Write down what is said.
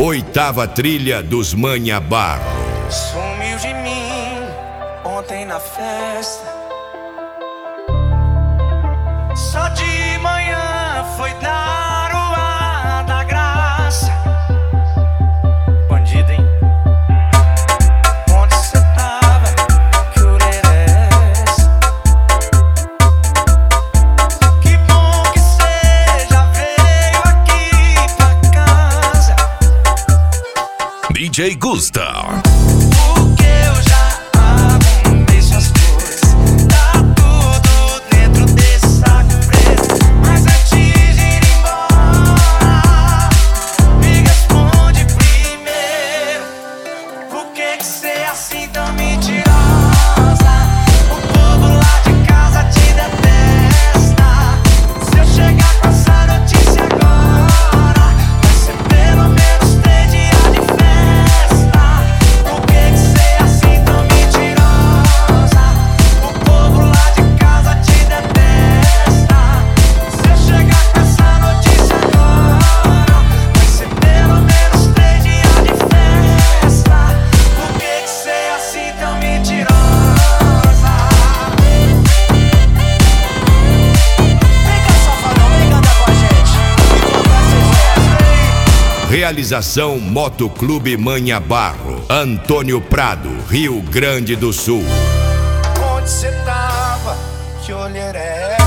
Oitava trilha dos Manha Barro. Sumiu de mim ontem na festa. Só de manhã foi dar o ar da graça. Bandido, hein? Onde cê tava? Que orelha é essa? Que bom que cê já veio aqui pra casa. DJ Gusta. Porque eu já arrumei suas coisas. Tá tudo dentro desse saco preto. Mas antes de ir embora, me responde primeiro. Por que cê é assim tão mentirosa? O povo lá de casa te detesta. Se eu chegar com essa notícia agora, vai ser pelo menos 3 dias de festa. Por que cê é assim tão mentirosa? O povo lá de casa te detesta. Se eu chegar com essa notícia agora, vai ser pelo menos 3 dias de festa. Por que cê é assim tão mentirosa? Vem cá, safadão, vem cantar com a gente. E contar seus versos aí. Realização Motoclube Manha Barro. Antônio Prado, Rio Grande do Sul. Onde cê tava? Que olheira é